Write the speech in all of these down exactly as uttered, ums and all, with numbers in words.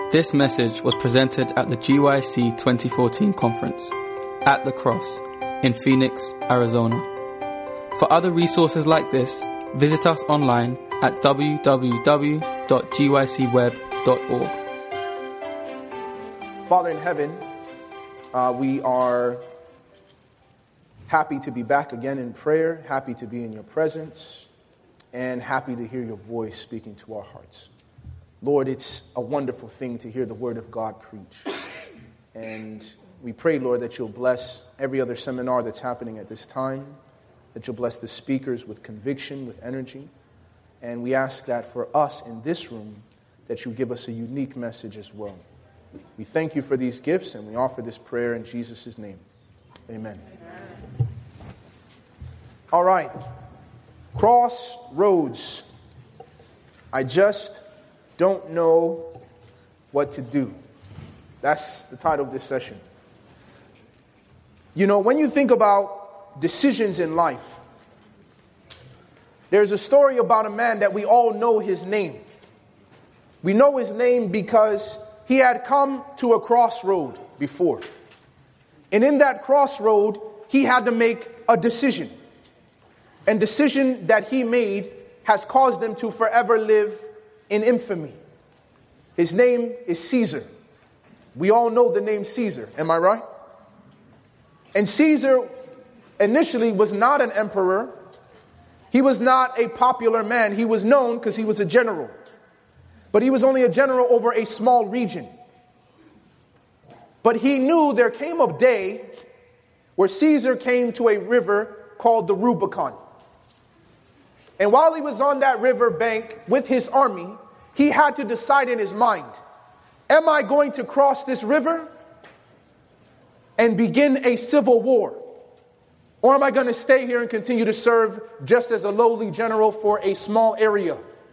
This message was presented at the G Y C twenty fourteen conference at The Cross in Phoenix, Arizona. For other resources like this, visit us online at w w w dot g y c web dot org. Father in heaven, uh, we are happy to be back again in prayer, happy to be in your presence, and happy to hear your voice speaking to our hearts. Lord, it's a wonderful thing to hear the word of God preach. And we pray, Lord, that you'll bless every other seminar that's happening at this time, that you'll bless the speakers with conviction, with energy. And we ask that for us in this room, that you give us a unique message as well. We thank you for these gifts, and we offer this prayer in Jesus' name. Amen. Amen. All right. Crossroads. I just don't know what to do. That's the title of this session. You know, when you think about decisions in life, there's a story about a man that we all know his name. We know his name because he had come to a crossroad before. And in that crossroad, he had to make a decision. And decision that he made has caused him to forever live in infamy. His name is Caesar. We all know the name Caesar, am I right? And Caesar initially was not an emperor. He was not a popular man. He was known because he was a general. But he was only a general over a small region. But he knew there came a day where Caesar came to a river called the Rubicon. And while he was on that river bank with his army, he had to decide in his mind, am I going to cross this river and begin a civil war? Or am I going to stay here and continue to serve just as a lowly general for a small area?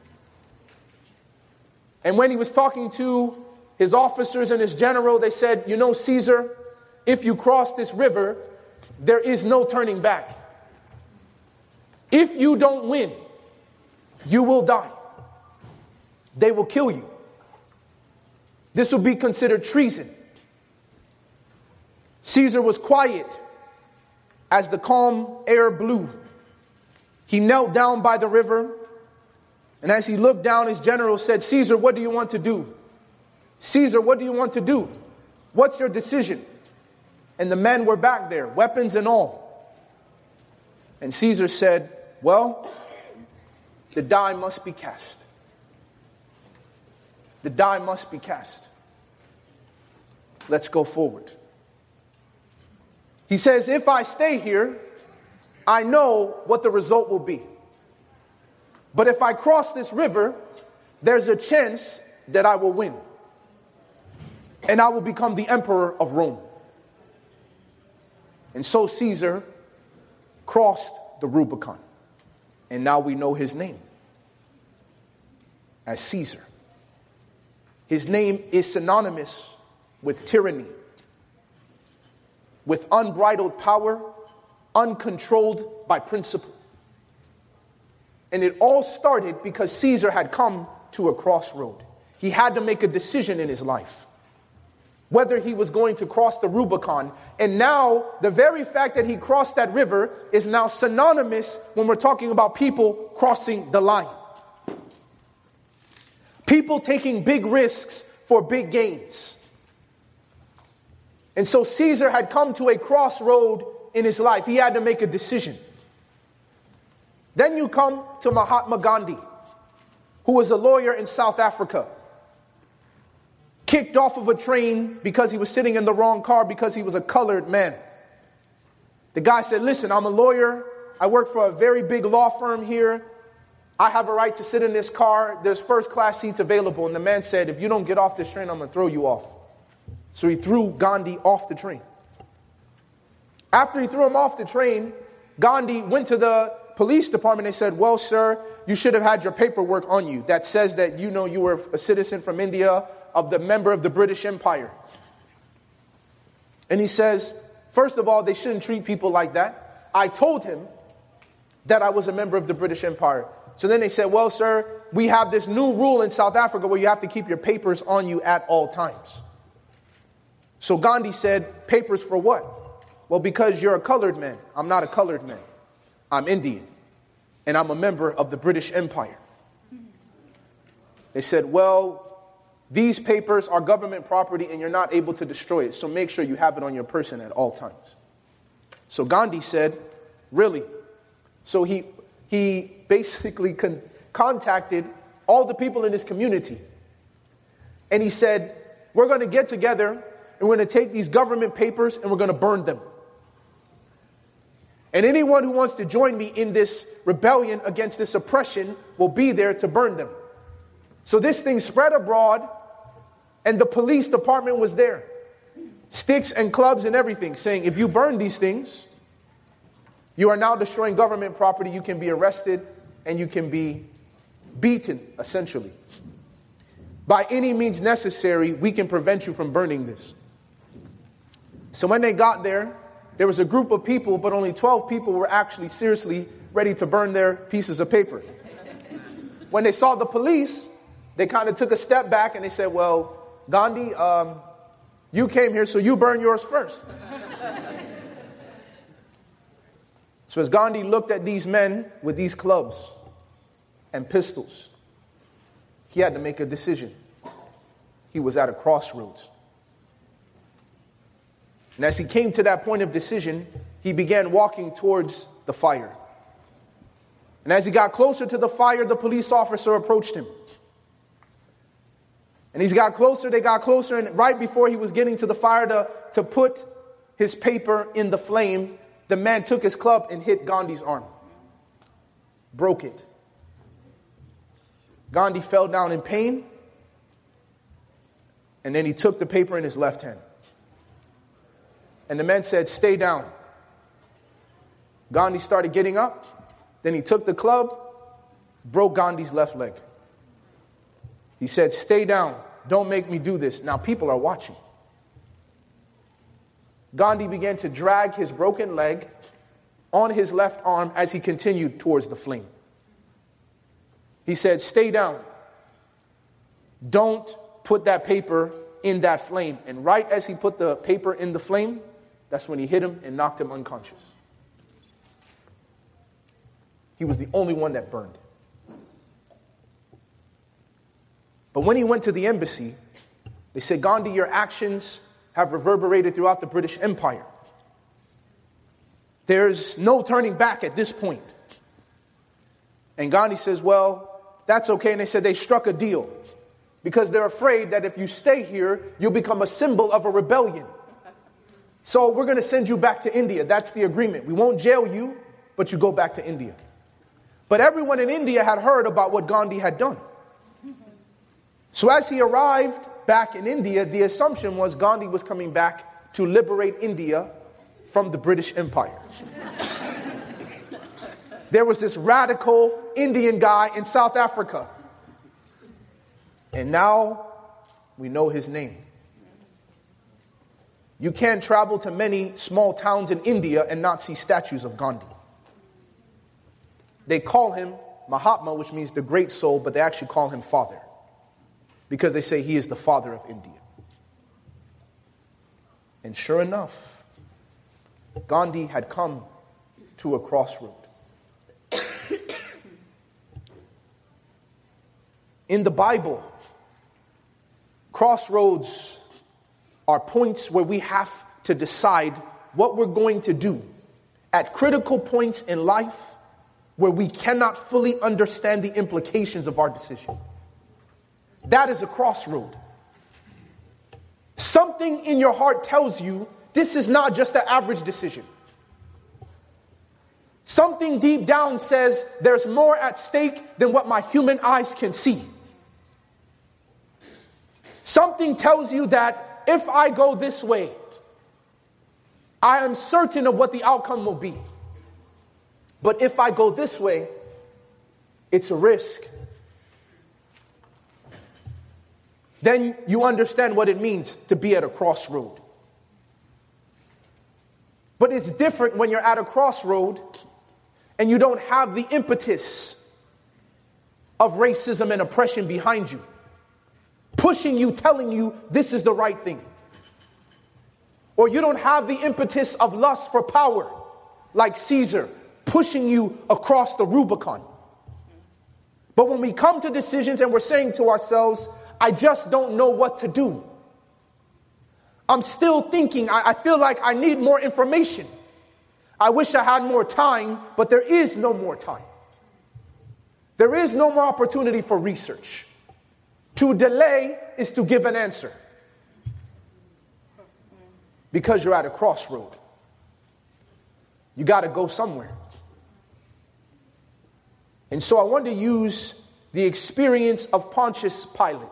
And when he was talking to his officers and his general, they said, you know, Caesar, if you cross this river, there is no turning back. If you don't win, you will die. They will kill you. This will be considered treason. Caesar was quiet as the calm air blew. He knelt down by the river, and as he looked down, his general said, Caesar, what do you want to do? Caesar, what do you want to do? What's your decision? And the men were back there, weapons and all. And Caesar said, well, the die must be cast. The die must be cast. Let's go forward. He says, if I stay here, I know what the result will be. But if I cross this river, there's a chance that I will win. And I will become the emperor of Rome. And so Caesar crossed the Rubicon. And now we know his name as Caesar. His name is synonymous with tyranny, with unbridled power, uncontrolled by principle. And it all started because Caesar had come to a crossroad. He had to make a decision in his life, whether he was going to cross the Rubicon. And now, the very fact that he crossed that river is now synonymous when we're talking about people crossing the line. People taking big risks for big gains. And so Caesar had come to a crossroad in his life. He had to make a decision. Then you come to Mahatma Gandhi, who was a lawyer in South Africa. Kicked off of a train because he was sitting in the wrong car because he was a colored man. The guy said, listen, I'm a lawyer. I work for a very big law firm here. I have a right to sit in this car. There's first class seats available. And the man said, if you don't get off this train, I'm going to throw you off. So he threw Gandhi off the train. After he threw him off the train, Gandhi went to the police department. They said, well, sir, you should have had your paperwork on you that says that you know you were a citizen from India, of the member of the British Empire. And he says, first of all, they shouldn't treat people like that. I told him that I was a member of the British Empire. So then they said, well, sir, we have this new rule in South Africa where you have to keep your papers on you at all times. So Gandhi said, papers for what? Well, because you're a colored man. I'm not a colored man. I'm Indian. And I'm a member of the British Empire. They said, well, these papers are government property and you're not able to destroy it. So make sure you have it on your person at all times. So Gandhi said, really? So he he basically con- contacted all the people in his community. And he said, we're going to get together and we're going to take these government papers and we're going to burn them. And anyone who wants to join me in this rebellion against this oppression will be there to burn them. So this thing spread abroad, and the police department was there. Sticks and clubs and everything, saying, if you burn these things, you are now destroying government property, you can be arrested, and you can be beaten, essentially. By any means necessary, we can prevent you from burning this. So when they got there, there was a group of people, but only twelve people were actually seriously ready to burn their pieces of paper. When they saw the police, they kind of took a step back and they said, well, Gandhi, um, you came here, so you burn yours first. So as Gandhi looked at these men with these clubs and pistols, he had to make a decision. He was at a crossroads. And as he came to that point of decision, he began walking towards the fire. And as he got closer to the fire, the police officer approached him. And he got closer, they got closer, and right before he was getting to the fire to, to put his paper in the flame, the man took his club and hit Gandhi's arm. Broke it. Gandhi fell down in pain, and then he took the paper in his left hand. And the man said, stay down. Gandhi started getting up. Then he took the club, broke Gandhi's left leg. He said, stay down. Don't make me do this. Now people are watching. Gandhi began to drag his broken leg on his left arm as he continued towards the flame. He said, stay down. Don't put that paper in that flame. And right as he put the paper in the flame, that's when he hit him and knocked him unconscious. He was the only one that burned. But when he went to the embassy, they said, Gandhi, your actions have reverberated throughout the British Empire. There's no turning back at this point. And Gandhi says, well, that's okay. And they said they struck a deal because they're afraid that if you stay here, you'll become a symbol of a rebellion. So we're going to send you back to India. That's the agreement. We won't jail you, but you go back to India. But everyone in India had heard about what Gandhi had done. So as he arrived back in India, the assumption was Gandhi was coming back to liberate India from the British Empire. There was this radical Indian guy in South Africa. And now we know his name. You can't travel to many small towns in India and not see statues of Gandhi. They call him Mahatma, which means the great soul, but they actually call him father, because they say he is the father of India. And sure enough, Gandhi had come to a crossroad. In the Bible, crossroads are points where we have to decide what we're going to do at critical points in life where we cannot fully understand the implications of our decision. That is a crossroad. Something in your heart tells you this is not just an average decision. Something deep down says there's more at stake than what my human eyes can see. Something tells you that if I go this way, I am certain of what the outcome will be. But if I go this way, it's a risk. Then you understand what it means to be at a crossroad. But it's different when you're at a crossroad and you don't have the impetus of racism and oppression behind you, pushing you, telling you this is the right thing. Or you don't have the impetus of lust for power like Caesar, pushing you across the Rubicon. But when we come to decisions and we're saying to ourselves, I just don't know what to do. I'm still thinking, I, I feel like I need more information. I wish I had more time, but there is no more time. There is no more opportunity for research. To delay is to give an answer. Because you're at a crossroad. You got to go somewhere. And so I want to use the experience of Pontius Pilate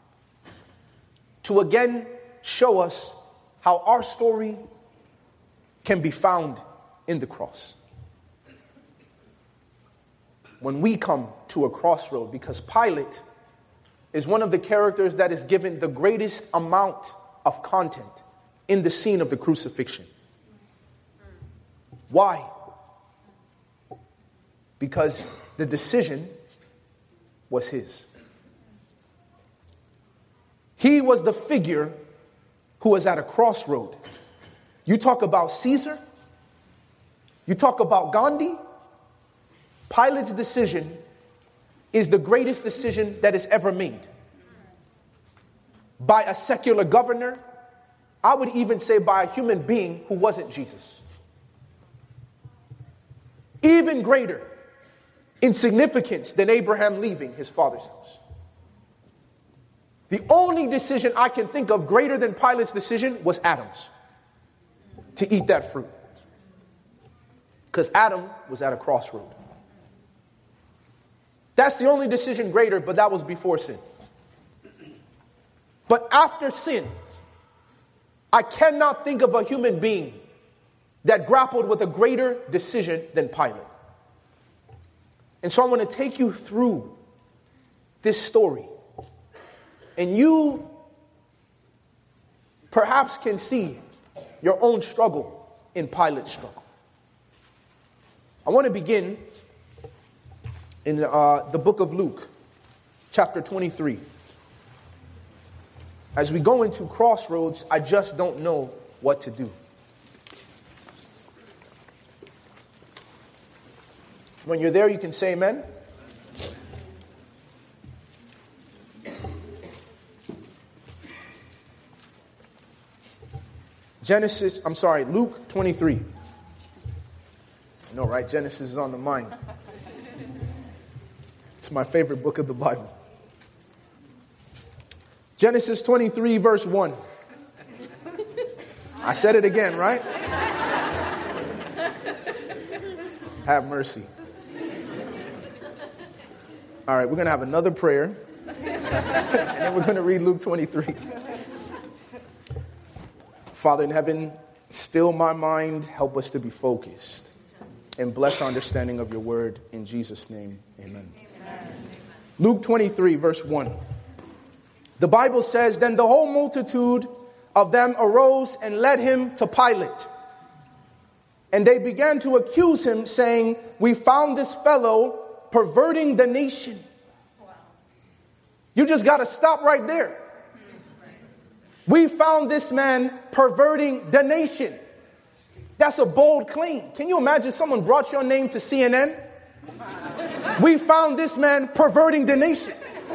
to again show us how our story can be found in the cross. When we come to a crossroad, because Pilate is one of the characters that is given the greatest amount of content in the scene of the crucifixion. Why? Because the decision was his. He was the figure who was at a crossroad. You talk about Caesar, you talk about Gandhi. Pilate's decision is the greatest decision that is ever made. By a secular governor, I would even say by a human being who wasn't Jesus. Even greater in significance than Abraham leaving his father's house. The only decision I can think of greater than Pilate's decision was Adam's. To eat that fruit. Because Adam was at a crossroad. That's the only decision greater, but that was before sin. But after sin, I cannot think of a human being that grappled with a greater decision than Pilate. And so I want to take you through this story. And you perhaps can see your own struggle in Pilate's struggle. I want to begin in uh, the book of Luke, chapter twenty-three. As we go into crossroads, I just don't know what to do. When you're there, you can say amen. Genesis, I'm sorry, Luke twenty-three. I know, right? Genesis is on the mind. It's my favorite book of the Bible. Genesis twenty-three, verse one. I said it again, right? Have mercy. All right, we're going to have another prayer. And then we're going to read Luke twenty-three. Father in heaven, still my mind, help us to be focused. And bless our understanding of your word. In Jesus' name, amen. Amen. Luke twenty-three, verse one. The Bible says, then the whole multitude of them arose and led him to Pilate. And they began to accuse him, saying, we found this fellow perverting the nation. Wow. You just got to stop right there. We found this man perverting the nation. That's a bold claim. Can you imagine someone brought your name to C N N? We found this man perverting the nation.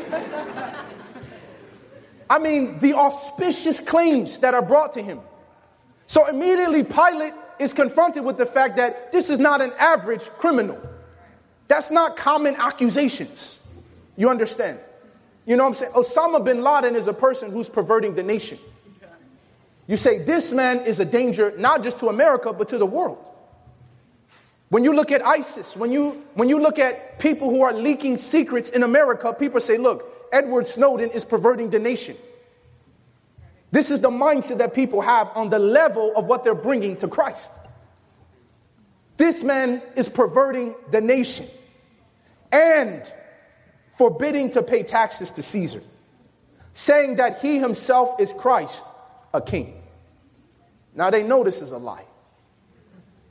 I mean, the auspicious claims that are brought to him. So immediately Pilate is confronted with the fact that this is not an average criminal. That's not common accusations. You understand? You know what I'm saying? Osama bin Laden is a person who's perverting the nation. You say this man is a danger not just to America, but to the world. When you look at ISIS, when you when you look at people who are leaking secrets in America, people say, look, Edward Snowden is perverting the nation. This is the mindset that people have on the level of what they're bringing to Christ. This man is perverting the nation and forbidding to pay taxes to Caesar, saying that he himself is Christ, a king. Now they know this is a lie.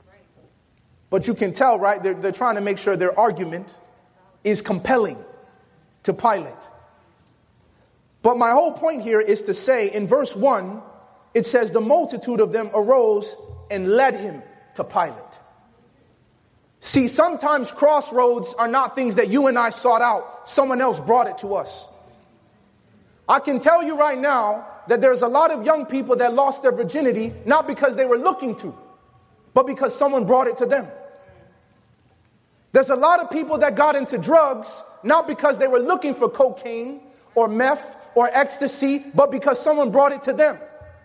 But you can tell, right? They're, they're trying to make sure their argument is compelling. to Pilate. But my whole point here is to say in verse one, it says the multitude of them arose and led him to Pilate. See, sometimes crossroads are not things that you and I sought out. Someone else brought it to us. I can tell you right now that there's a lot of young people that lost their virginity, not because they were looking to, but because someone brought it to them. There's a lot of people that got into drugs, not because they were looking for cocaine or meth or ecstasy, but because someone brought it to them.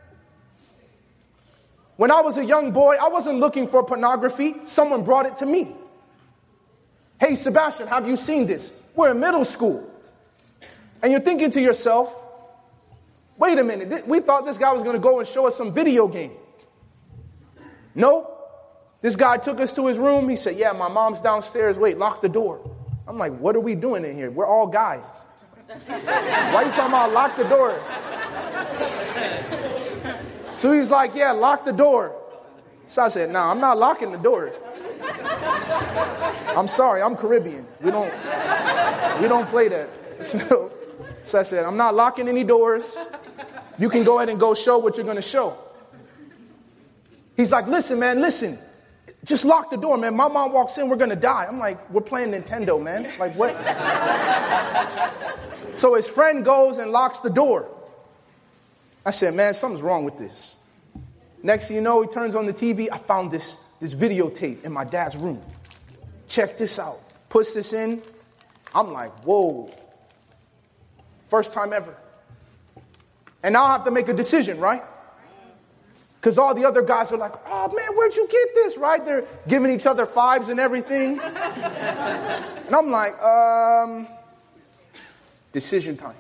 When I was a young boy, I wasn't looking for pornography. Someone brought it to me. Hey, Sebastian, have you seen this? We're in middle school. And you're thinking to yourself, wait a minute, we thought this guy was going to go and show us some video game. No, this guy took us to his room. He said, yeah, my mom's downstairs. Wait, lock the door. I'm like, what are we doing in here? We're all guys. Why are you talking about lock the door? So he's like, yeah, lock the door. So I said, no, nah, I'm not locking the door. I'm sorry, I'm Caribbean. We don't, we don't play that. So, so I said, I'm not locking any doors. You can go ahead and go show what you're going to show. He's like, listen, man, listen. Just lock the door, man. My mom walks in, we're going to die. I'm like, we're playing Nintendo, man. Like, what? So his friend goes and locks the door. I said, man, something's wrong with this. Next thing you know, he turns on the T V. I found this, this videotape in my dad's room. Check this out. Puts this in. I'm like, whoa. First time ever. And now I have to make a decision, right? Because all the other guys are like, oh, man, where'd you get this, right? They're giving each other fives and everything. And I'm like, um, decision time.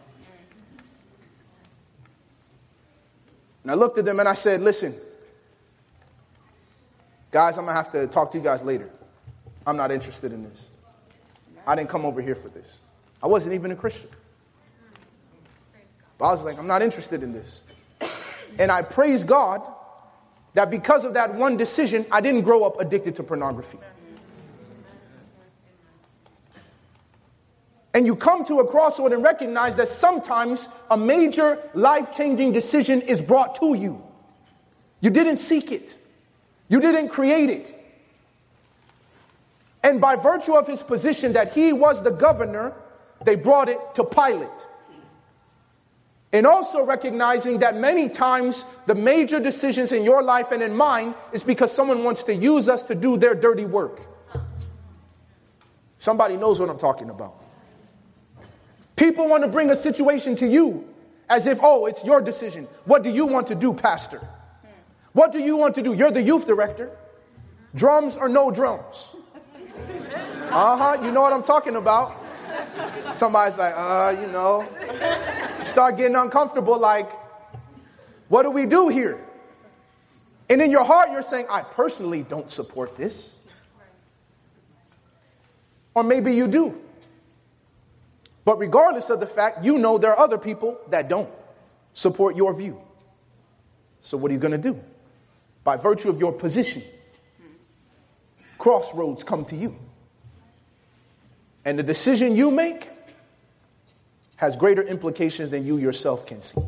And I looked at them and I said, listen, guys, I'm going to have to talk to you guys later. I'm not interested in this. I didn't come over here for this. I wasn't even a Christian. But I was like, I'm not interested in this. And I praise God that because of that one decision, I didn't grow up addicted to pornography. And you come to a crossroad and recognize that sometimes a major life-changing decision is brought to you. You didn't seek it. You didn't create it. And by virtue of his position that he was the governor, they brought it to Pilate. And also recognizing that many times the major decisions in your life and in mine is because someone wants to use us to do their dirty work. Somebody knows what I'm talking about. People want to bring a situation to you as if, oh, it's your decision. What do you want to do, pastor? What do you want to do? You're the youth director. Drums or no drums? Uh-huh, you know what I'm talking about. Somebody's like, uh, you know, start getting uncomfortable, like, what do we do here? And in your heart, you're saying, I personally don't support this. Or maybe you do. But regardless of the fact, you know there are other people that don't support your view. So what are you going to do? By virtue of your position, crossroads come to you. And the decision you make has greater implications than you yourself can see.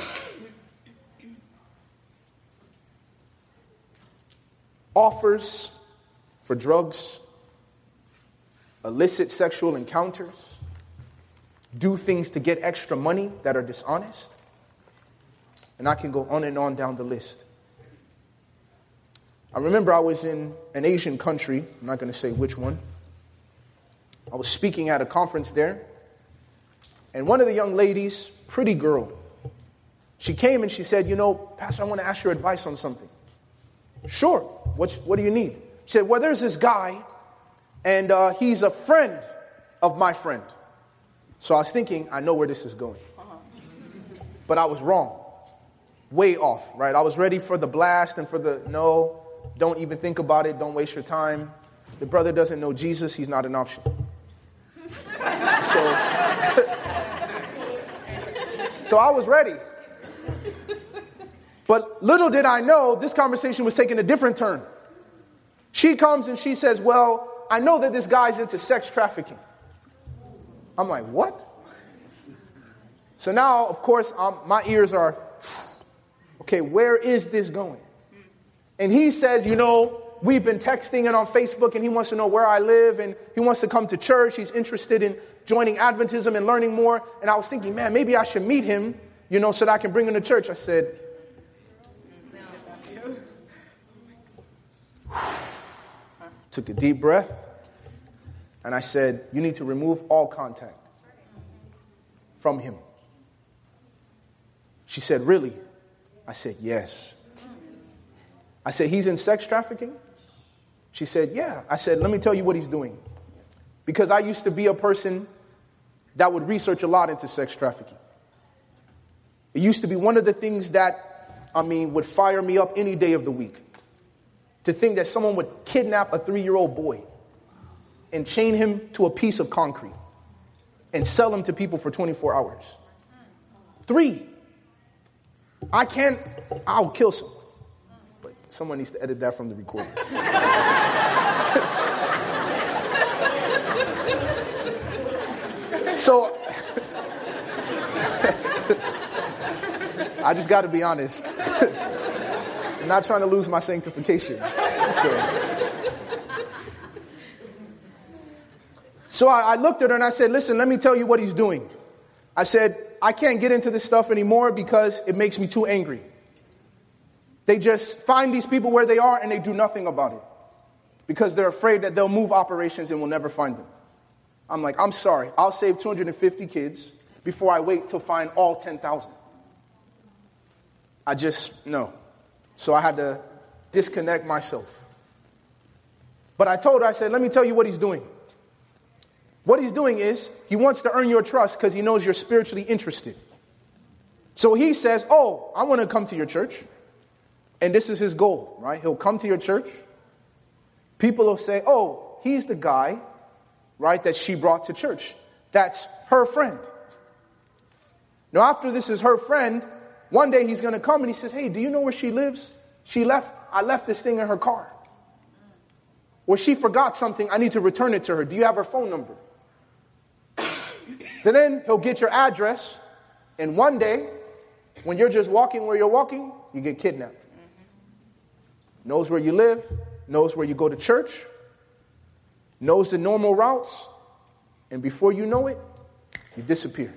Offers for drugs, illicit sexual encounters, do things to get extra money that are dishonest. And I can go on and on down the list. I remember I was in an Asian country, I'm not going to say which one. I was speaking at a conference there, and one of the young ladies, pretty girl, she came and she said, you know, Pastor, I want to ask your advice on something. Sure. What's, what do you need? She said, well, there's this guy, and uh, he's a friend of my friend. So I was thinking, I know where this is going. But I was wrong. Way off, right? I was ready for the blast and for the, no, don't even think about it. Don't waste your time. The brother doesn't know Jesus. He's not an option. So, so I was ready. But little did I know, this conversation was taking a different turn. She comes and she says, well, I know that this guy's into sex trafficking. I'm like, what? So now, of course, um, my ears are, okay, where is this going? And he says, you know, we've been texting and on Facebook, and he wants to know where I live, and he wants to come to church. He's interested in joining Adventism and learning more. And I was thinking, man, maybe I should meet him, you know, so that I can bring him to church. I said, took a deep breath, and I said, you need to remove all contact from him. She said, really? I said, yes. I said, he's in sex trafficking? She said, yeah. I said, let me tell you what he's doing. Because I used to be a person that would research a lot into sex trafficking. It used to be one of the things that, I mean, would fire me up any day of the week. To think that someone would kidnap a three-year-old boy and chain him to a piece of concrete and sell him to people for twenty-four hours. Three. I can't, I'll kill someone. But someone needs to edit that from the recording. So, I just got to be honest. I'm not trying to lose my sanctification. So, so I, I looked at her and I said, listen, let me tell you what he's doing. I said, I can't get into this stuff anymore because it makes me too angry. They just find these people where they are and they do nothing about it because they're afraid that they'll move operations and we'll never find them. I'm like, I'm sorry. I'll save two hundred fifty kids before I wait to find all ten thousand. I just, no. So I had to disconnect myself. But I told her, I said, let me tell you what he's doing. What he's doing is he wants to earn your trust because he knows you're spiritually interested. So he says, oh, I want to come to your church. And this is his goal, right? He'll come to your church. People will say, oh, he's the guy, right, that she brought to church. That's her friend. Now, after this is her friend, one day he's going to come and he says, hey, do you know where she lives? She left, I left this thing in her car. Or she forgot something, I need to return it to her. Do you have her phone number? So then he'll get your address, and one day, when you're just walking where you're walking, you get kidnapped. Knows where you live, knows where you go to church, knows the normal routes, and before you know it, you disappear.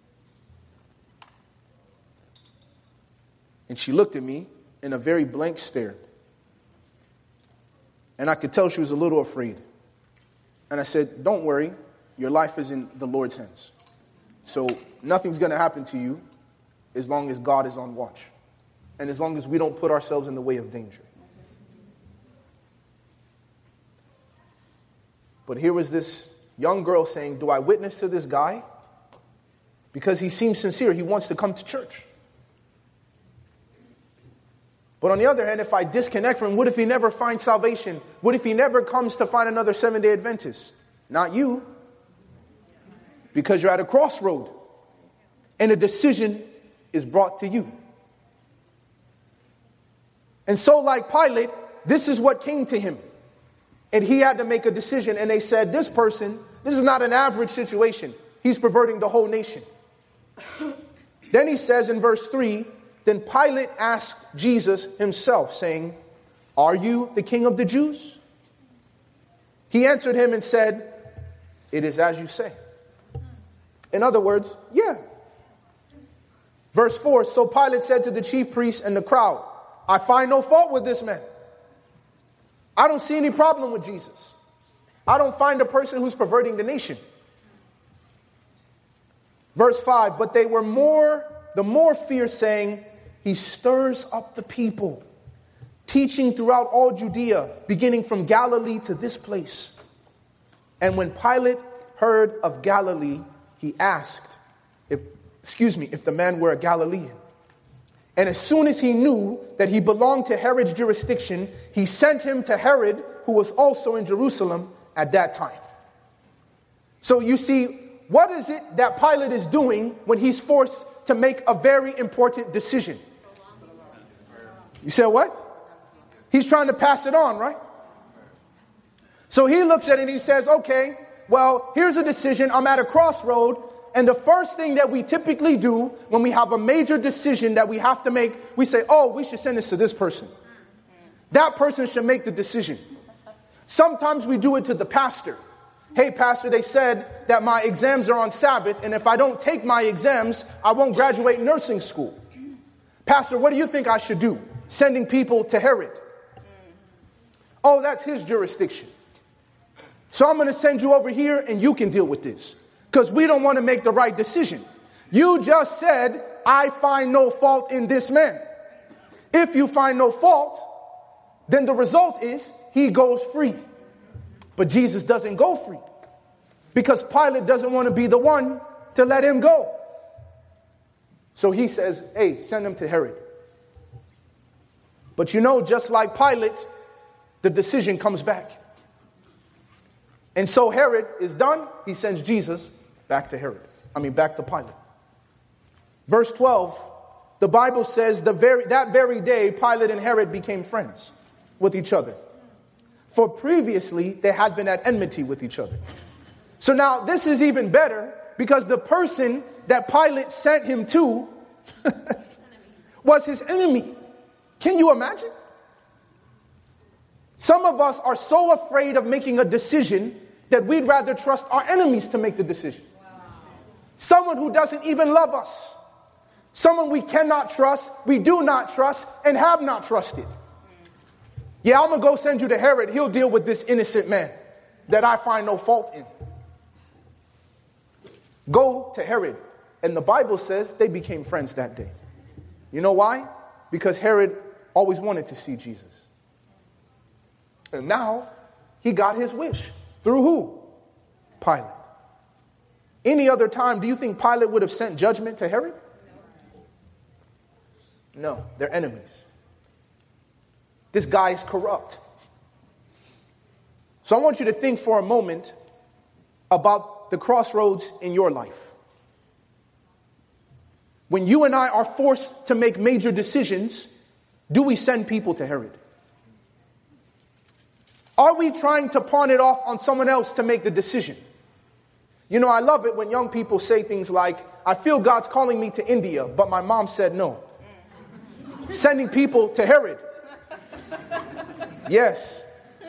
And she looked at me in a very blank stare. And I could tell she was a little afraid. And I said, don't worry, your life is in the Lord's hands. So nothing's going to happen to you as long as God is on watch. And as long as we don't put ourselves in the way of danger. But here was this young girl saying, do I witness to this guy? Because he seems sincere. He wants to come to church. But on the other hand, if I disconnect from him, what if he never finds salvation? What if he never comes to find another Seventh-day Adventist? Not you. Because you're at a crossroad. And a decision is brought to you. And so like Pilate, this is what came to him. And he had to make a decision. And they said, this person, this is not an average situation. He's perverting the whole nation. Then he says in verse three, then Pilate asked Jesus himself, saying, are you the king of the Jews? He answered him and said, it is as you say. In other words, yeah. Verse four, so Pilate said to the chief priests and the crowd, I find no fault with this man. I don't see any problem with Jesus. I don't find a person who's perverting the nation. Verse five, but they were more, the more fierce, saying, he stirs up the people, teaching throughout all Judea, beginning from Galilee to this place. And when Pilate heard of Galilee, he asked, if, excuse me, if the man were a Galilean. And as soon as he knew that he belonged to Herod's jurisdiction, he sent him to Herod, who was also in Jerusalem at that time. So you see, what is it that Pilate is doing when he's forced to make a very important decision? You said what? He's trying to pass it on, right? So he looks at it and he says, okay, well, here's a decision. I'm at a crossroad. And the first thing that we typically do when we have a major decision that we have to make, we say, oh, we should send this to this person. That person should make the decision. Sometimes we do it to the pastor. Hey, pastor, they said that my exams are on Sabbath, and if I don't take my exams, I won't graduate nursing school. Pastor, what do you think I should do? Sending people to Herod. Oh, that's his jurisdiction. So I'm going to send you over here, and you can deal with this. Because we don't want to make the right decision. You just said, I find no fault in this man. If you find no fault, then the result is he goes free. But Jesus doesn't go free. Because Pilate doesn't want to be the one to let him go. So he says, hey, send him to Herod. But you know, just like Pilate, the decision comes back. And so Herod is done. He sends Jesus back to Herod. I mean, back to Pilate. Verse twelve, the Bible says the very that very day, Pilate and Herod became friends with each other. For previously, they had been at enmity with each other. So now this is even better because the person that Pilate sent him to was his enemy. Can you imagine? Some of us are so afraid of making a decision that we'd rather trust our enemies to make the decision. Someone who doesn't even love us. Someone we cannot trust, we do not trust, and have not trusted. Yeah, I'm going to go send you to Herod. He'll deal with this innocent man that I find no fault in. Go to Herod. And the Bible says they became friends that day. You know why? Because Herod always wanted to see Jesus. And now he got his wish. Through who? Pilate. Any other time, do you think Pilate would have sent judgment to Herod? No, they're enemies. This guy is corrupt. So I want you to think for a moment about the crossroads in your life. When you and I are forced to make major decisions, do we send people to Herod? Are we trying to pawn it off on someone else to make the decision? You know, I love it when young people say things like, I feel God's calling me to India, but my mom said no. Sending people to Herod. Yes.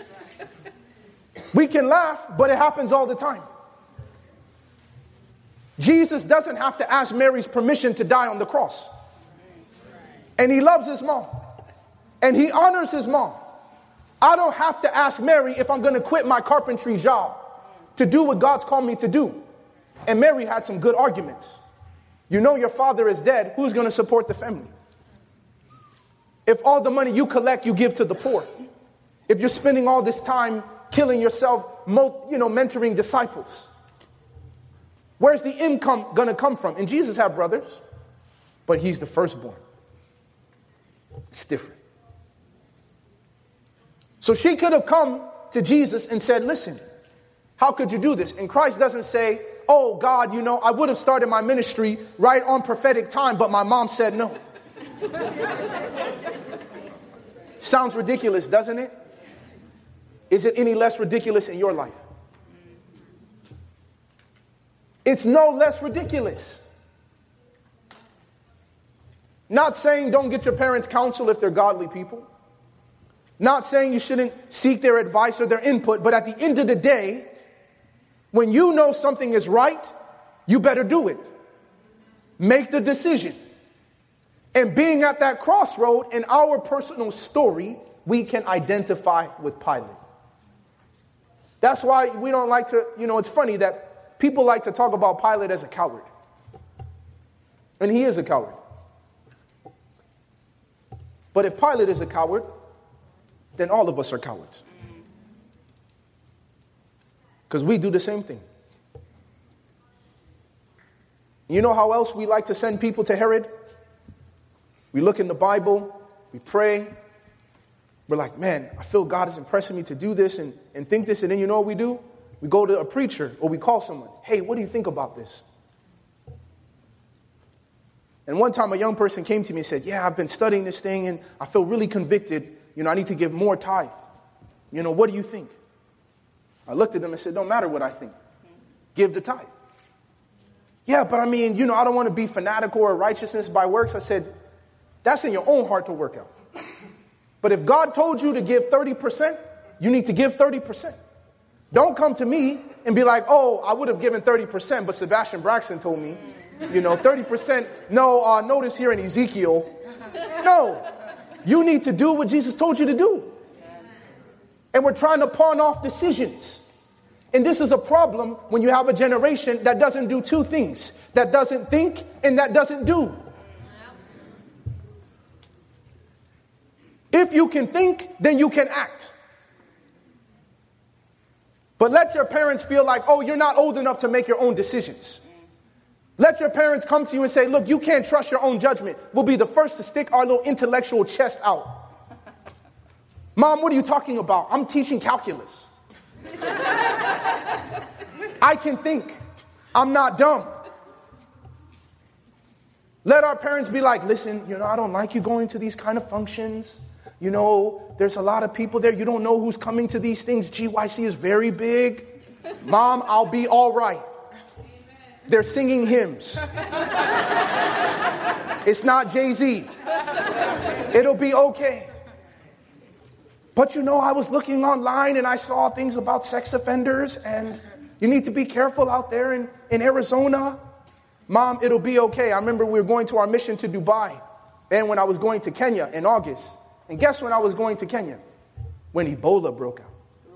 We can laugh, but it happens all the time. Jesus doesn't have to ask Mary's permission to die on the cross. And he loves his mom. And he honors his mom. I don't have to ask Mary if I'm going to quit my carpentry job to do what God's called me to do. And Mary had some good arguments. You know your father is dead. Who's going to support the family? If all the money you collect, you give to the poor. If you're spending all this time killing yourself, you know, mentoring disciples. Where's the income going to come from? And Jesus had brothers, but he's the firstborn. It's different. So she could have come to Jesus and said, listen, how could you do this? And Christ doesn't say, oh, God, you know, I would have started my ministry right on prophetic time, but my mom said no. Sounds ridiculous, doesn't it? Is it any less ridiculous in your life? It's no less ridiculous. Not saying don't get your parents' counsel if they're godly people. Not saying you shouldn't seek their advice or their input, but at the end of the day, when you know something is right, you better do it. Make the decision. And being at that crossroad in our personal story, we can identify with Pilate. That's why we don't like to, you know, it's funny that people like to talk about Pilate as a coward. And he is a coward. But if Pilate is a coward, then all of us are cowards. Because we do the same thing. You know how else we like to send people to Herod? We look in the Bible, we pray. We're like, man, I feel God is impressing me to do this and, and think this. And then you know what we do? We go to a preacher or we call someone. Hey, what do you think about this? And one time a young person came to me and said, yeah, I've been studying this thing and I feel really convicted. You know, I need to give more tithe. You know, what do you think? I looked at them and said, don't matter what I think. Give the tithe. yeah, but I mean, you know, I don't want to be fanatical or righteousness by works. I said, that's in your own heart to work out. But if God told you to give thirty percent, you need to give thirty percent. Don't come to me and be like, oh, I would have given thirty percent, but Sebastian Braxton told me, you know, thirty percent. No, uh, notice here in Ezekiel. No, you need to do what Jesus told you to do. And we're trying to pawn off decisions. And this is a problem when you have a generation that doesn't do two things. That doesn't think and that doesn't do. If you can think, then you can act. But let your parents feel like, oh, you're not old enough to make your own decisions. Let your parents come to you and say, look, you can't trust your own judgment. We'll be the first to stick our little intellectual chest out. Mom, what are you talking about? I'm teaching calculus. I can think. I'm not dumb. Let our parents be like, listen, you know, I don't like you going to these kind of functions. You know, there's a lot of people there. You don't know who's coming to these things. G Y C is very big. Mom, I'll be all right. They're singing hymns. It's not Jay-Z. It'll be okay. But you know, I was looking online and I saw things about sex offenders and you need to be careful out there in, in Arizona. Mom, it'll be okay. I remember we were going to our mission to Dubai. Then when I was going to Kenya in August. And guess when I was going to Kenya? When Ebola broke out.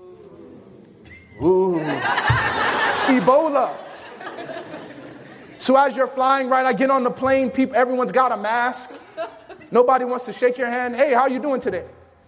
Ooh. Ebola. So as you're flying, right, I get on the plane, people, everyone's got a mask. Nobody wants to shake your hand. Hey, how you doing today?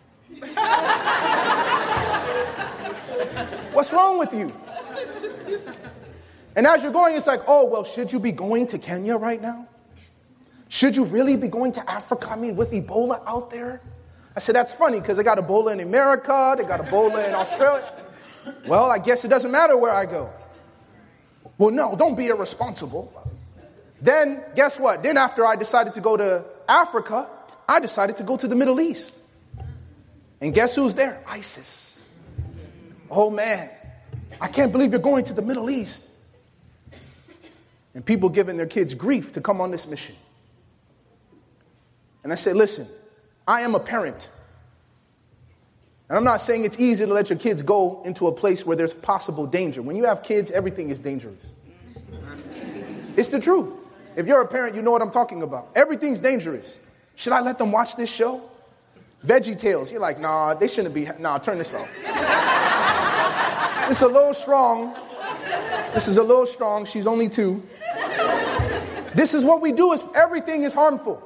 What's wrong with you? And as you're going, it's like, oh, well, should you be going to Kenya right now? Should you really be going to Africa? I mean, with Ebola out there? I said, that's funny because they got Ebola in America. They got Ebola in Australia. Well, I guess it doesn't matter where I go. Well, no, don't be irresponsible. Then, guess what? Then after I decided to go to Africa, I decided to go to the Middle East. And guess who's there? ISIS. Oh, man. I can't believe you're going to the Middle East. And people giving their kids grief to come on this mission. And I said, listen, I am a parent. And I'm not saying it's easy to let your kids go into a place where there's possible danger. When you have kids, everything is dangerous. It's the truth. If you're a parent, you know what I'm talking about. Everything's dangerous. Should I let them watch this show? Veggie Tales. You're like, nah, they shouldn't be. Nah, turn this off. It's a little strong. This is a little strong. She's only two. This is what we do. Is everything is harmful.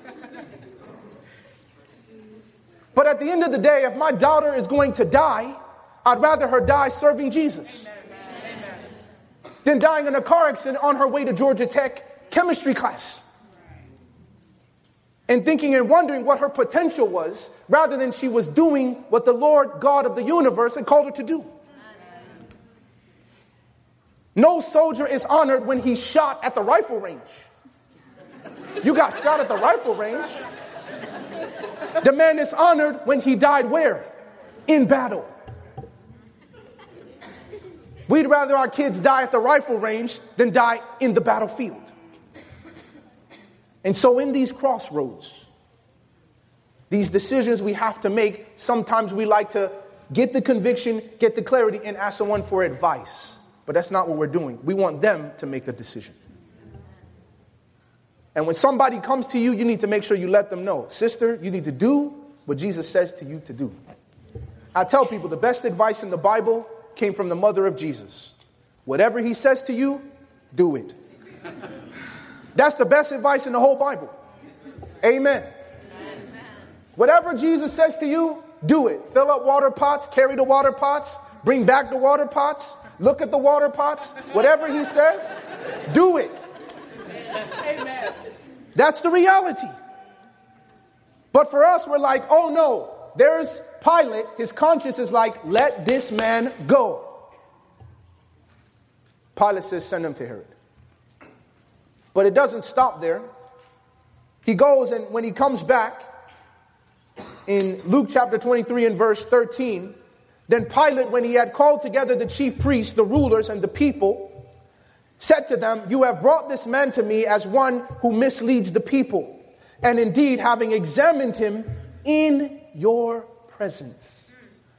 But at the end of the day, if my daughter is going to die, I'd rather her die serving Jesus than dying in a car accident on her way to Georgia Tech chemistry class. And thinking and wondering what her potential was, rather than she was doing what the Lord God of the universe had called her to do. No soldier is honored when he's shot at the rifle range. You got shot at the rifle range. The man is honored when he died where? In battle. We'd rather our kids die at the rifle range than die in the battlefield. And so in these crossroads, these decisions we have to make, sometimes we like to get the conviction, get the clarity, and ask someone for advice. But that's not what we're doing. We want them to make the decision. And when somebody comes to you, you need to make sure you let them know, sister, you need to do what Jesus says to you to do. I tell people the best advice in the Bible came from the mother of Jesus. Whatever he says to you, do it. That's the best advice in the whole Bible. Amen. Amen. Whatever Jesus says to you, do it. Fill up water pots, carry the water pots, bring back the water pots, look at the water pots. Whatever he says, do it. Amen. That's the reality. But for us, we're like, oh no, there's Pilate. His conscience is like, let this man go. Pilate says, send him to Herod. But it doesn't stop there. He goes, and when he comes back, in Luke chapter twenty-three and verse thirteen, then Pilate, when he had called together the chief priests, the rulers, and the people, said to them, "You have brought this man to me as one who misleads the people. And indeed, having examined him in your presence,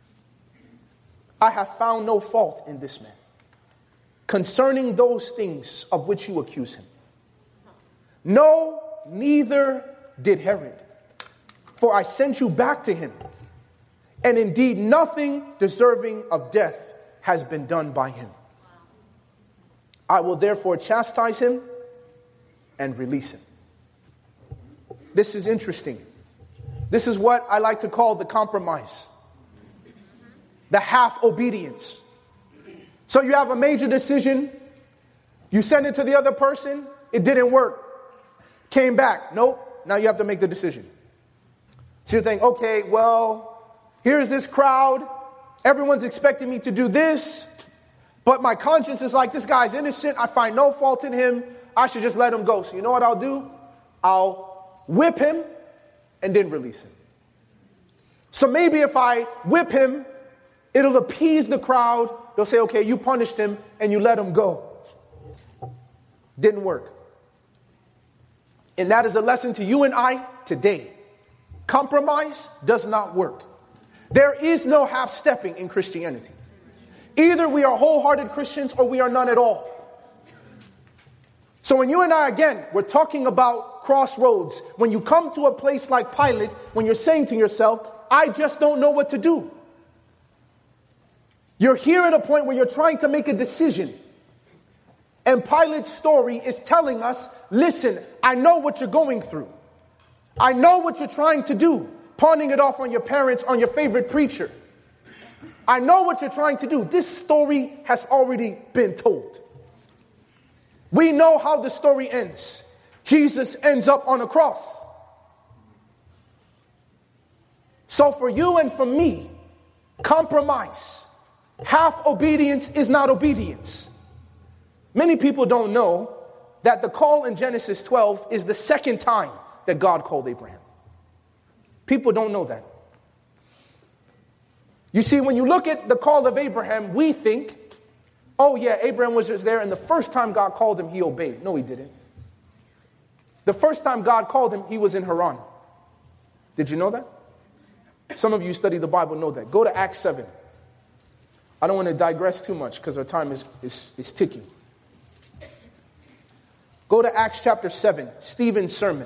I have found no fault in this man concerning those things of which you accuse him. No, neither did Herod. For I sent you back to him. And indeed, nothing deserving of death has been done by him. I will therefore chastise him and release him." This is interesting. This is what I like to call the compromise. The half obedience. So you have a major decision. You send it to the other person. It didn't work. Came back. Nope. Now you have to make the decision. So you think, okay, well, here's this crowd. Everyone's expecting me to do this. But my conscience is like, this guy's innocent. I find no fault in him. I should just let him go. So you know what I'll do? I'll whip him and then release him. So maybe if I whip him, it'll appease the crowd. They'll say, okay, you punished him and you let him go. Didn't work. And that is a lesson to you and I today. Compromise does not work. There is no half-stepping in Christianity. Either we are wholehearted Christians or we are none at all. So when you and I, again, we're talking about crossroads. When you come to a place like Pilate, when you're saying to yourself, I just don't know what to do. You're here at a point where you're trying to make a decision. And Pilate's story is telling us, listen, I know what you're going through. I know what you're trying to do. Pawning it off on your parents, on your favorite preacher. I know what you're trying to do. This story has already been told. We know how the story ends. Jesus ends up on a cross. So for you and for me, compromise, half obedience is not obedience. Many people don't know that the call in Genesis twelve is the second time that God called Abraham. People don't know that. You see, when you look at the call of Abraham, we think, oh yeah, Abraham was just there, and the first time God called him, he obeyed. No, he didn't. The first time God called him, he was in Haran. Did you know that? Some of you study the Bible know that. Go to Acts seven. I don't want to digress too much because our time is, is, is ticking. Go to Acts chapter seven, Stephen's sermon.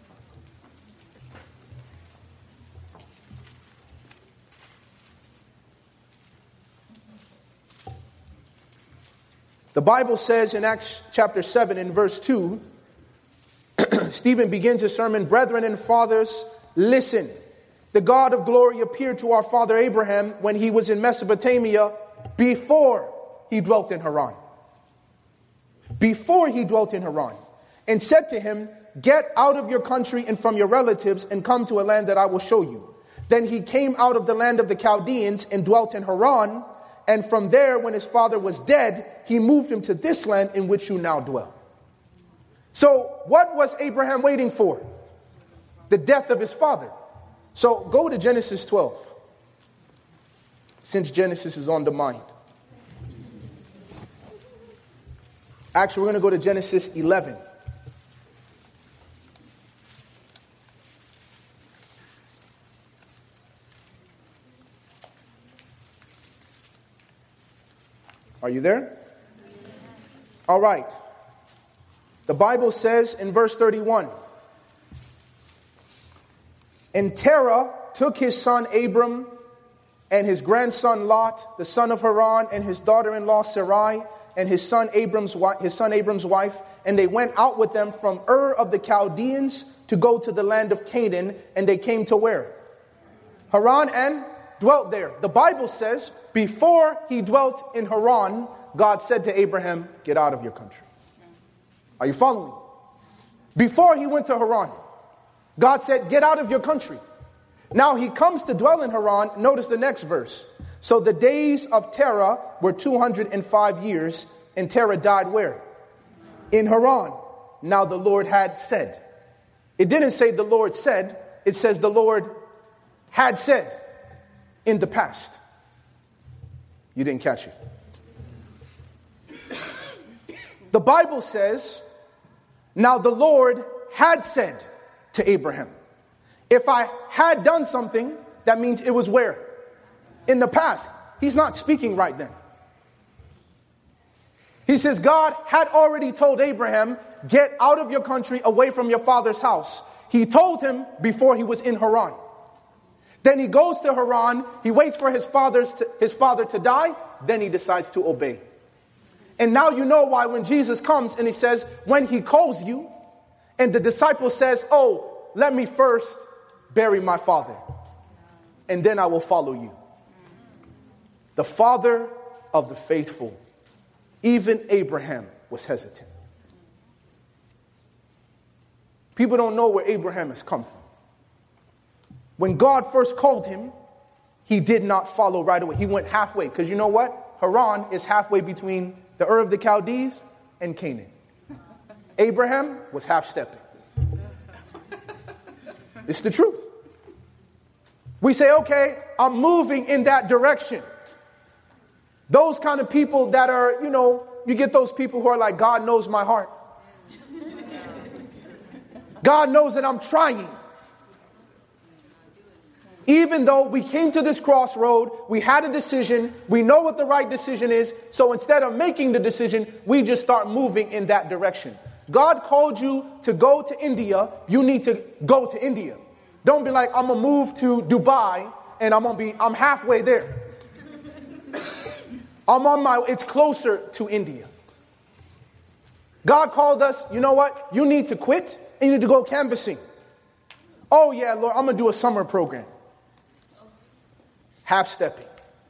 The Bible says in Acts chapter seven in verse two, Stephen begins his sermon, "Brethren and fathers, listen. The God of glory appeared to our father Abraham when he was in Mesopotamia before he dwelt in Haran." Before he dwelt in Haran. "And said to him, get out of your country and from your relatives and come to a land that I will show you. Then he came out of the land of the Chaldeans and dwelt in Haran. And from there, when his father was dead, he moved him to this land in which you now dwell." So what was Abraham waiting for? The death of his father. So go to Genesis twelve, since Genesis is on the mind. Actually, we're going to go to Genesis eleven. Are you there? All right. The Bible says in verse thirty-one, "And Terah took his son Abram and his grandson Lot, the son of Haran, and his daughter-in-law Sarai, and his son Abram's wife, his son Abram's wife, and they went out with them from Ur of the Chaldeans to go to the land of Canaan, and they came to where? Haran, and dwelt there." The Bible says, before he dwelt in Haran, God said to Abraham, get out of your country. Are you following? Before he went to Haran, God said, get out of your country. Now he comes to dwell in Haran. Notice the next verse. "So the days of Terah were two hundred five years, and Terah died where? In Haran. Now the Lord had said." It didn't say the Lord said. It says the Lord had said in the past. You didn't catch it. The Bible says, now the Lord had said to Abraham. If I had done something, that means it was where? In the past. He's not speaking right then. He says, God had already told Abraham, get out of your country, away from your father's house. He told him before he was in Haran. Then he goes to Haran, he waits for his, father's to, his father to die, then he decides to obey. And now you know why when Jesus comes and he says, when he calls you, and the disciple says, oh, let me first bury my father, and then I will follow you. The father of the faithful, even Abraham was hesitant. People don't know where Abraham has come from. When God first called him, he did not follow right away. He went halfway. Because you know what? Haran is halfway between the Ur of the Chaldees and Canaan. Abraham was half-stepping. It's the truth. We say, okay, I'm moving in that direction. Those kind of people that are, you know, you get those people who are like, God knows my heart. God knows that I'm trying. Even though we came to this crossroad, we had a decision, we know what the right decision is, so instead of making the decision, we just start moving in that direction. God called you to go to India, you need to go to India. Don't be like, I'm going to move to Dubai and I'm going to be, I'm halfway there. I'm on my, it's closer to India. God called us, you know what? You need to quit and you need to go canvassing. Oh yeah, Lord, I'm going to do a summer program. Half-stepping.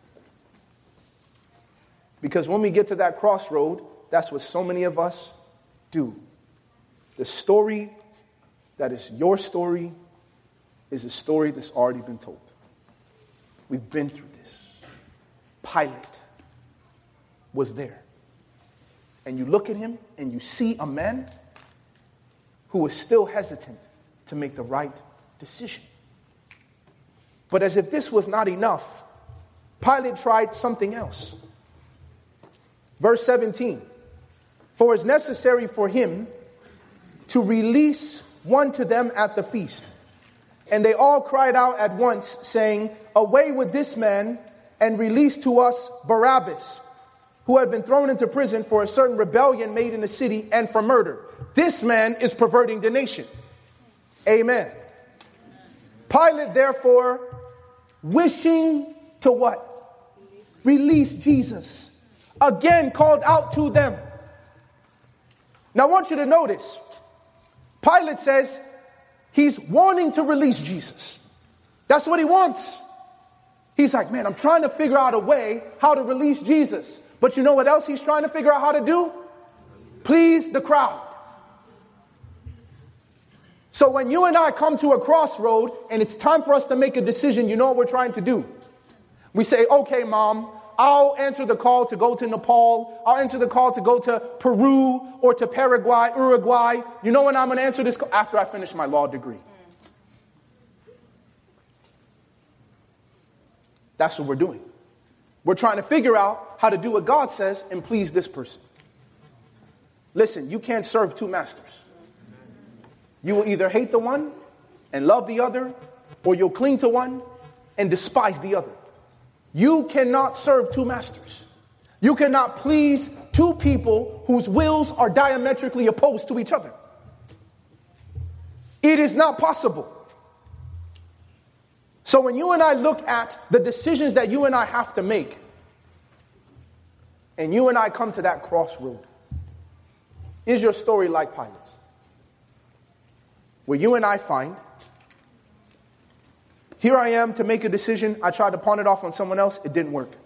Because when we get to that crossroad, that's what so many of us do. The story that is your story is a story that's already been told. We've been through this. Pilate was there. And you look at him and you see a man who was still hesitant to make the right decision. But as if this was not enough, Pilate tried something else. Verse seventeen. For it's necessary for him to release one to them at the feast. And they all cried out at once, saying, away with this man, and release to us Barabbas, who had been thrown into prison for a certain rebellion made in the city and for murder. This man is perverting the nation. Amen. Pilate, therefore, wishing to what? Release Jesus. Again called out to them. Now I want you to notice, Pilate says he's wanting to release Jesus. That's what he wants. He's like, man, I'm trying to figure out a way how to release Jesus. But you know what else he's trying to figure out how to do? Please the crowd. So when you and I come to a crossroad and it's time for us to make a decision, you know what we're trying to do? We say, okay, Mom, I'll answer the call to go to Nepal. I'll answer the call to go to Peru or to Paraguay, Uruguay. You know when I'm going to answer this call? After I finish my law degree. That's what we're doing. We're trying to figure out how to do what God says and please this person. Listen, you can't serve two masters. You will either hate the one and love the other, or you'll cling to one and despise the other. You cannot serve two masters. You cannot please two people whose wills are diametrically opposed to each other. It is not possible. So when you and I look at the decisions that you and I have to make, and you and I come to that crossroad, is your story like Pilate's? Where you and I find, here I am to make a decision. I tried to pawn it off on someone else. It didn't work.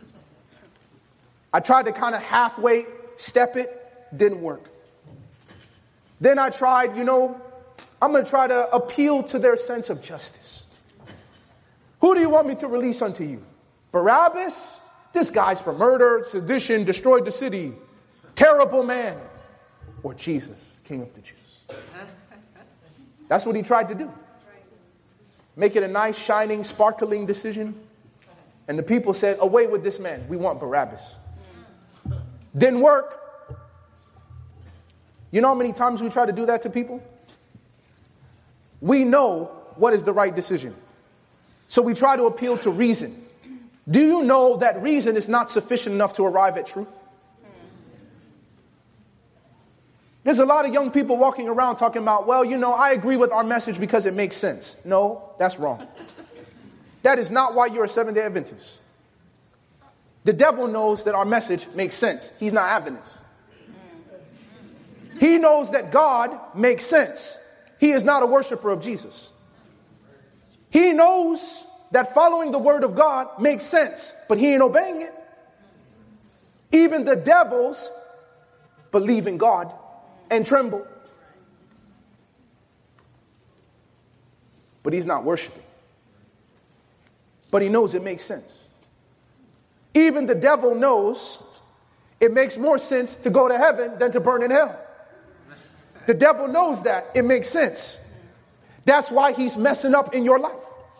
I tried to kind of halfway step it. Didn't work. Then I tried, you know, I'm going to try to appeal to their sense of justice. Who do you want me to release unto you? Barabbas? This guy's for murder, sedition, destroyed the city. Terrible man. Or Jesus, King of the Jews. That's what he tried to do. Make it a nice, shining, sparkling decision. And the people said, away with this man. We want Barabbas. Didn't work. You know how many times we try to do that to people? We know what is the right decision. So we try to appeal to reason. Do you know that reason is not sufficient enough to arrive at truth? There's a lot of young people walking around talking about, well, you know, I agree with our message because it makes sense. No, that's wrong. That is not why you're a Seventh-day Adventist. The devil knows that our message makes sense. He's not having this. He knows that God makes sense. He is not a worshiper of Jesus. He knows that following the word of God makes sense, but he ain't obeying it. Even the devils believe in God and tremble. But he's not worshiping. But he knows it makes sense. Even the devil knows it makes more sense to go to heaven than to burn in hell. The devil knows that it makes sense. That's why he's messing up in your life.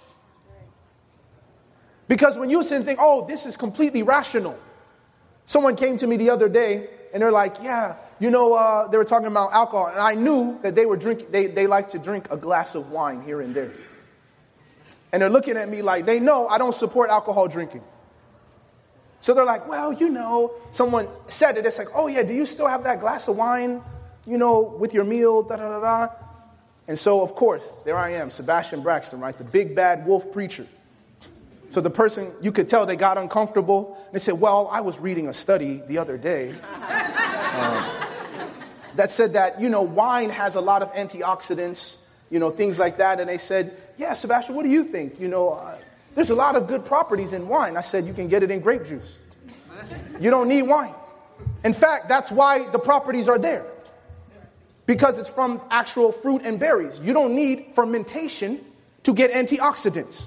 Because when you sit and think, oh, this is completely rational. Someone came to me the other day and they're like, yeah, you know, uh, they were talking about alcohol. And I knew that they were drinking, they, they like to drink a glass of wine here and there. And they're looking at me like they know I don't support alcohol drinking. So they're like, well, you know, someone said it. It's like, oh, yeah, do you still have that glass of wine, you know, with your meal, da da da da. And so, of course, there I am, Sebastian Braxton, right, the big bad wolf preacher. So the person, you could tell they got uncomfortable. They said, well, I was reading a study the other day um, that said that, you know, wine has a lot of antioxidants, you know, things like that. And they said, yeah, Sebastian, what do you think? You know, uh, there's a lot of good properties in wine. I said, you can get it in grape juice. You don't need wine. In fact, that's why the properties are there. Because it's from actual fruit and berries. You don't need fermentation to get antioxidants.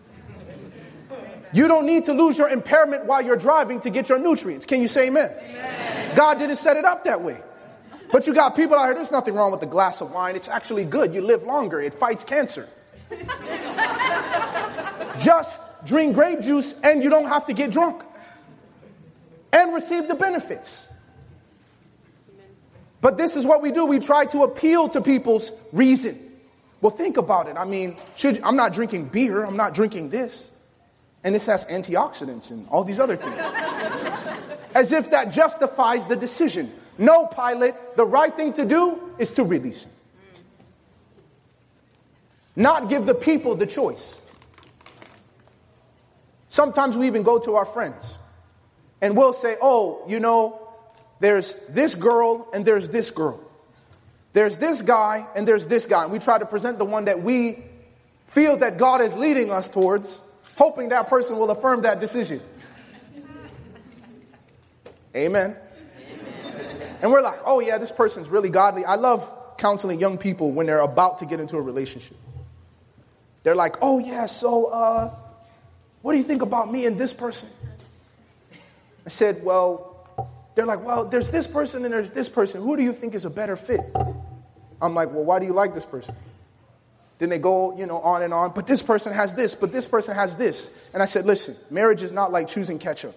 You don't need to lose your impairment while you're driving to get your nutrients. Can you say amen? Amen? God didn't set it up that way. But you got people out here, there's nothing wrong with a glass of wine. It's actually good. You live longer. It fights cancer. Just drink grape juice and you don't have to get drunk. And receive the benefits. But this is what we do. We try to appeal to people's reason. Well, think about it. I mean, should, I'm not drinking beer. I'm not drinking this. And this has antioxidants and all these other things. As if that justifies the decision. No, Pilate, the right thing to do is to release him. Not give the people the choice. Sometimes we even go to our friends and we'll say, oh, you know, there's this girl and there's this girl. There's this guy and there's this guy. And we try to present the one that we feel that God is leading us towards, hoping that person will affirm that decision. Amen. Amen. And we're like, oh yeah, this person's really godly. I love counseling young people when they're about to get into a relationship. They're like, oh yeah, so uh, what do you think about me and this person? I said, well, they're like, well, there's this person and there's this person. Who do you think is a better fit? I'm like, well, why do you like this person? Then they go, you know, on and on. But this person has this, but this person has this. And I said, listen, marriage is not like choosing ketchup.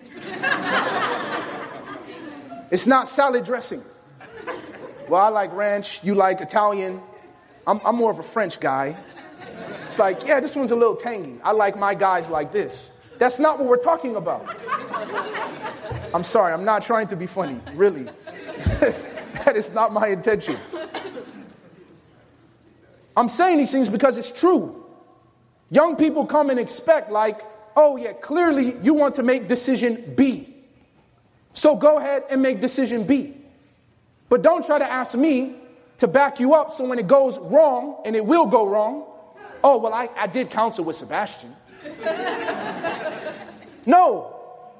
It's not salad dressing. Well, I like ranch. You like Italian. I'm, I'm more of a French guy. It's like, yeah, this one's a little tangy. I like my guys like this. That's not what we're talking about. I'm sorry, I'm not trying to be funny, really. That is not my intention. I'm saying these things because it's true. Young people come and expect like, oh yeah, clearly you want to make decision B. So go ahead and make decision B. But don't try to ask me to back you up so when it goes wrong, and it will go wrong, oh, well, I, I did counsel with Sebastian. No.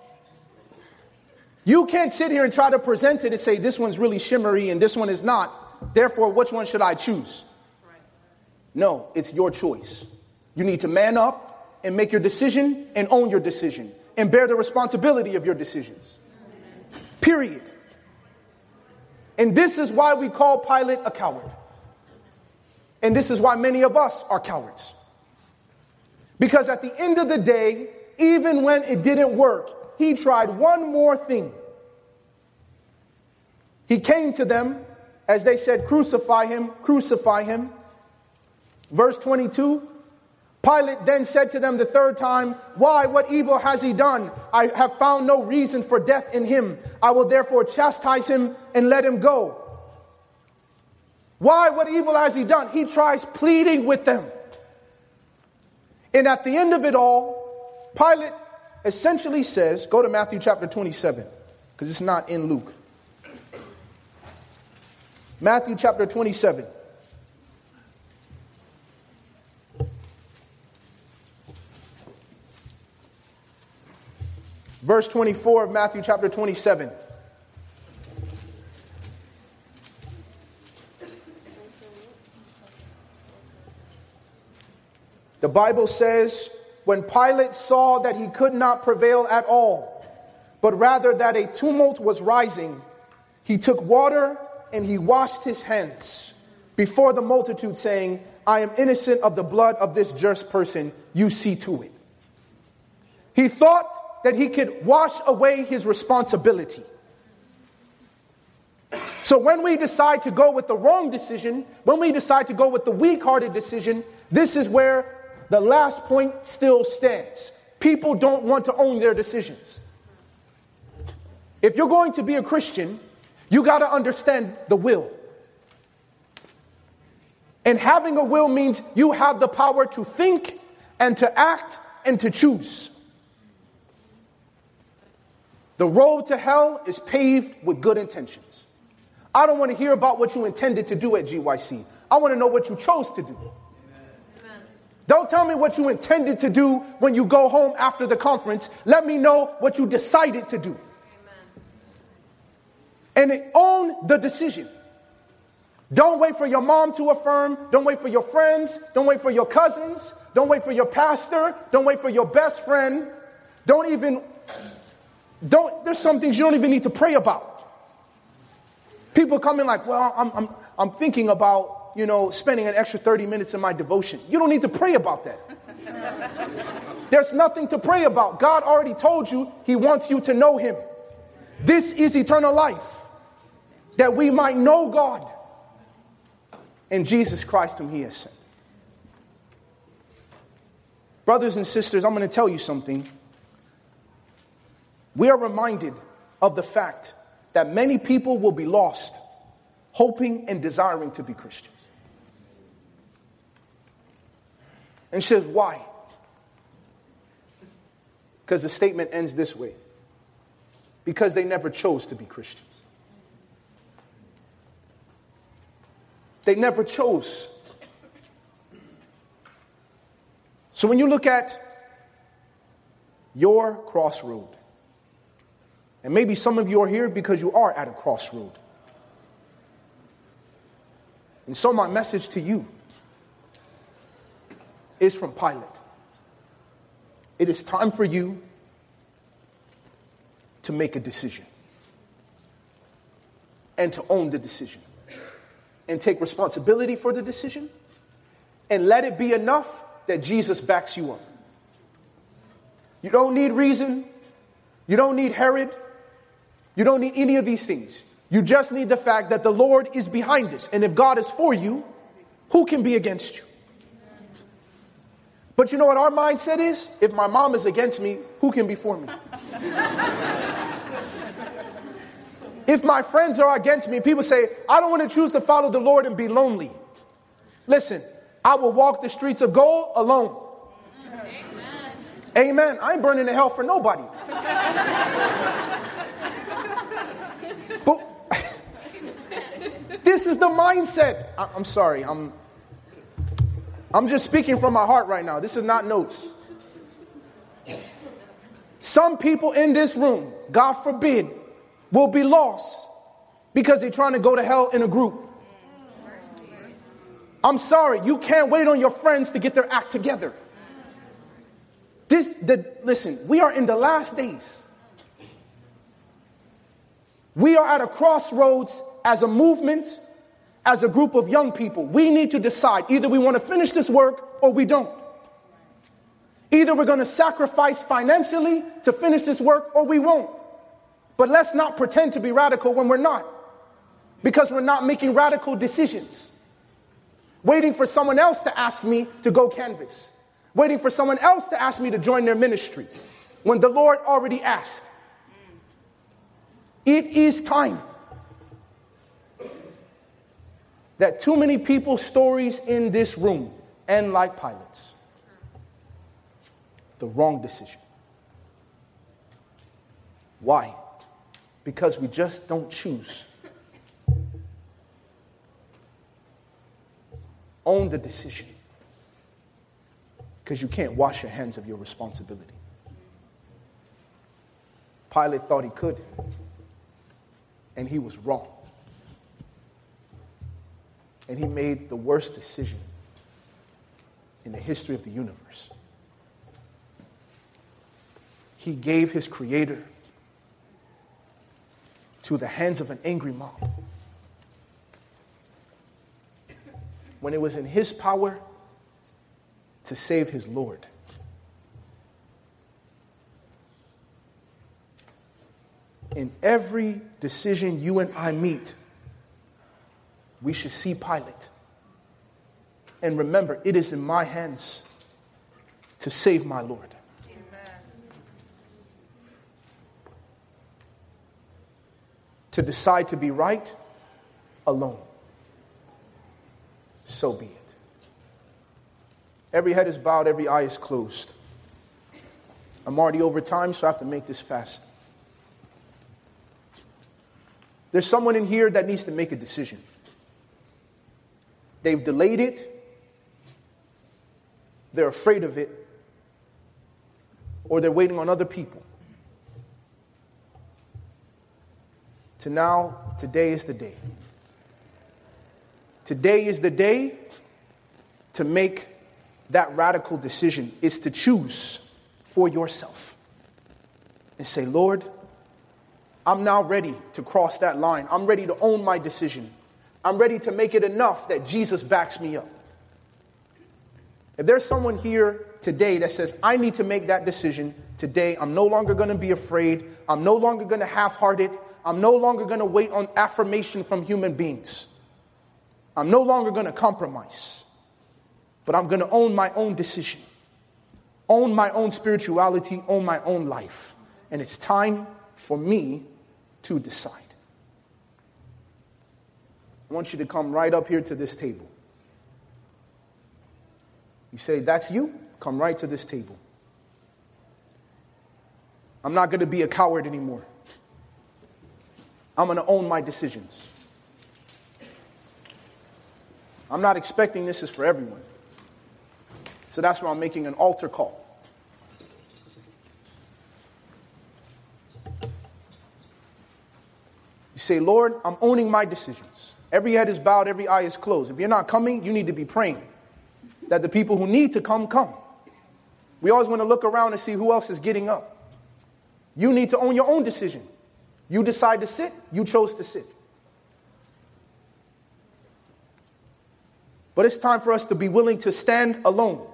You can't sit here and try to present it and say this one's really shimmery and this one is not. Therefore, which one should I choose? No, it's your choice. You need to man up and make your decision and own your decision and bear the responsibility of your decisions. Period. And this is why we call Pilate a coward. And this is why many of us are cowards. Because at the end of the day, even when it didn't work, he tried one more thing. He came to them as they said, crucify him, crucify him. Verse twenty-two, Pilate then said to them the third time, why, what evil has he done? I have found no reason for death in him. I will therefore chastise him and let him go. Why, what evil has he done? He tries pleading with them. And at the end of it all, Pilate essentially says, go to Matthew chapter twenty-seven, because it's not in Luke. Matthew chapter twenty-seven. Verse twenty-four of Matthew chapter twenty-seven. The Bible says, when Pilate saw that he could not prevail at all, but rather that a tumult was rising, he took water and he washed his hands before the multitude, saying, I am innocent of the blood of this just person. You see to it. He thought that he could wash away his responsibility. So when we decide to go with the wrong decision, when we decide to go with the weak-hearted decision, this is where the last point still stands. People don't want to own their decisions. If you're going to be a Christian, you got to understand the will. And having a will means you have the power to think and to act and to choose. The road to hell is paved with good intentions. I don't want to hear about what you intended to do at G Y C. I want to know what you chose to do. Don't tell me what you intended to do when you go home after the conference. Let me know what you decided to do. Amen. And own the decision. Don't wait for your mom to affirm. Don't wait for your friends. Don't wait for your cousins. Don't wait for your pastor. Don't wait for your best friend. Don't even, don't, there's some things you don't even need to pray about. People come in like, well, I'm, I'm, I'm thinking about, you know, spending an extra thirty minutes in my devotion. You don't need to pray about that. There's nothing to pray about. God already told you he wants you to know him. This is eternal life, that we might know God and Jesus Christ whom he has sent. Brothers and sisters, I'm going to tell you something. We are reminded of the fact that many people will be lost, hoping and desiring to be Christians. And she says, why? Because the statement ends this way. Because they never chose to be Christians. They never chose. So when you look at your crossroad, and maybe some of you are here because you are at a crossroad. And so my message to you is from Pilate. It is time for you to make a decision. And to own the decision. And take responsibility for the decision. And let it be enough that Jesus backs you up. You don't need reason. You don't need Herod. You don't need any of these things. You just need the fact that the Lord is behind us. And if God is for you, who can be against you? But you know what our mindset is? If my mom is against me, who can be for me? If my friends are against me, people say, I don't want to choose to follow the Lord and be lonely. Listen, I will walk the streets of gold alone. Amen. Amen. I ain't burning in hell for nobody. But this is the mindset. I, I'm sorry. I'm I'm just speaking from my heart right now. This is not notes. Some people in this room, God forbid, will be lost because they're trying to go to hell in a group. I'm sorry. You can't wait on your friends to get their act together. This, the, listen, we are in the last days. We are at a crossroads as a movement, as a group of young people. We need to decide either we want to finish this work or we don't. Either we're going to sacrifice financially to finish this work or we won't. But let's not pretend to be radical when we're not. Because we're not making radical decisions. Waiting for someone else to ask me to go canvas. Waiting for someone else to ask me to join their ministry. When the Lord already asked. It is time that too many people's stories in this room end like Pilate's. The wrong decision. Why? Because we just don't choose. Own the decision. Because you can't wash your hands of your responsibility. Pilate thought he could. And he was wrong. And he made the worst decision in the history of the universe. He gave his creator to the hands of an angry mob. When it was in his power to save his Lord. In every decision you and I meet, we should see Pilate. And remember, it is in my hands to save my Lord. Amen. To decide to be right alone. So be it. Every head is bowed, every eye is closed. I'm already over time, so I have to make this fast. There's someone in here that needs to make a decision. They've delayed it. They're afraid of it. Or they're waiting on other people. To now, today is the day. Today is the day to make that radical decision, is to choose for yourself. And say, Lord, I'm now ready to cross that line. I'm ready to own my decision. I'm ready to make it enough that Jesus backs me up. If there's someone here today that says, I need to make that decision today, I'm no longer going to be afraid. I'm no longer going to half-heart it. I'm no longer going to wait on affirmation from human beings. I'm no longer going to compromise. But I'm going to own my own decision. Own my own spirituality. Own my own life. And it's time for me to decide. I want you to come right up here to this table. You say, that's you? Come right to this table. I'm not going to be a coward anymore. I'm going to own my decisions. I'm not expecting this is for everyone. So that's why I'm making an altar call. You say, Lord, I'm owning my decisions. Every head is bowed, every eye is closed. If you're not coming, you need to be praying that the people who need to come, come. We always want to look around and see who else is getting up. You need to own your own decision. You decide to sit, you chose to sit. But it's time for us to be willing to stand alone.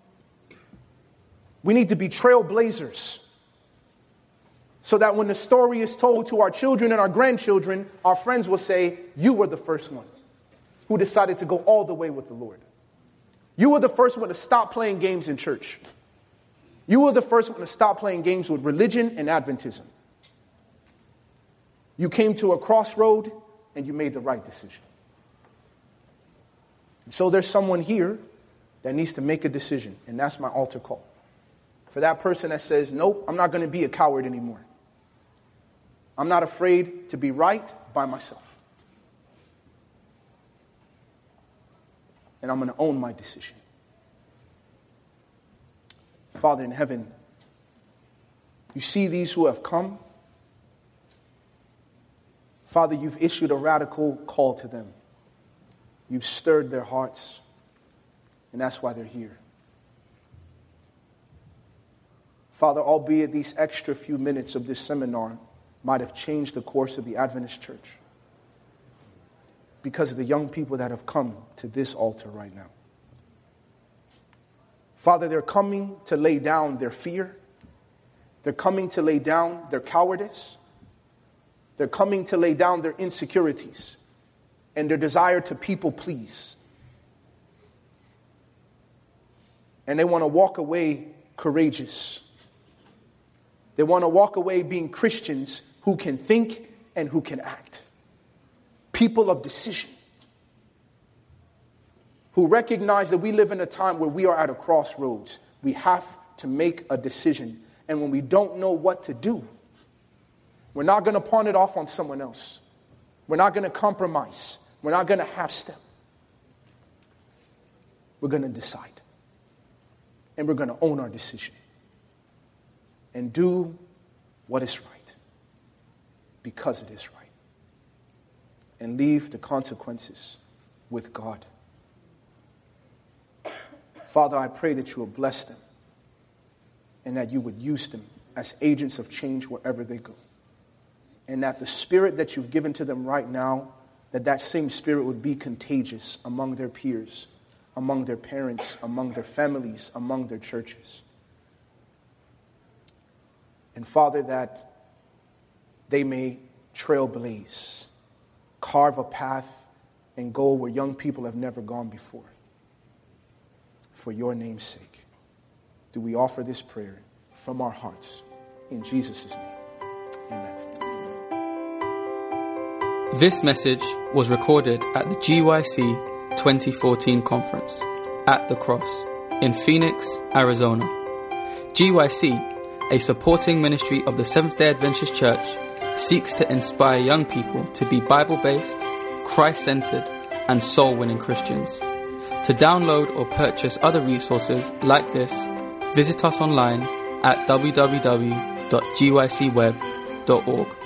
We need to be trailblazers. So that when the story is told to our children and our grandchildren, our friends will say, you were the first one who decided to go all the way with the Lord. You were the first one to stop playing games in church. You were the first one to stop playing games with religion and Adventism. You came to a crossroad and you made the right decision. So there's someone here that needs to make a decision, and that's my altar call. For that person that says, nope, I'm not going to be a coward anymore. I'm not afraid to be right by myself. And I'm going to own my decision. Father in heaven, you see these who have come. Father, you've issued a radical call to them. You've stirred their hearts, and that's why they're here. Father, albeit these extra few minutes of this seminar might have changed the course of the Adventist church because of the young people that have come to this altar right now. Father, they're coming to lay down their fear. They're coming to lay down their cowardice. They're coming to lay down their insecurities. and their desire to people please. And they want to walk away courageous. They want to walk away being Christians who can think and who can act. People of decision. Who recognize that we live in a time where we are at a crossroads. We have to make a decision. And when we don't know what to do, we're not going to pawn it off on someone else. We're not going to compromise. We're not going to half step. We're going to decide. And we're going to own our decision. And do what is right. Because it is right. And leave the consequences with God. Father, I pray that you will bless them. And that you would use them as agents of change wherever they go. And that the spirit that you've given to them right now, that that same spirit would be contagious among their peers, among their parents, among their families, among their churches. And Father, that they may trailblaze, carve a path, and go where young people have never gone before. For your name's sake, do we offer this prayer from our hearts. In Jesus' name, amen. This message was recorded at the G Y C twenty fourteen conference at the Cross in Phoenix, Arizona. G Y C, a supporting ministry of the Seventh-day Adventist Church, seeks to inspire young people to be Bible-based, Christ-centered, and soul-winning Christians. To download or purchase other resources like this, visit us online at w w w dot g y c web dot org.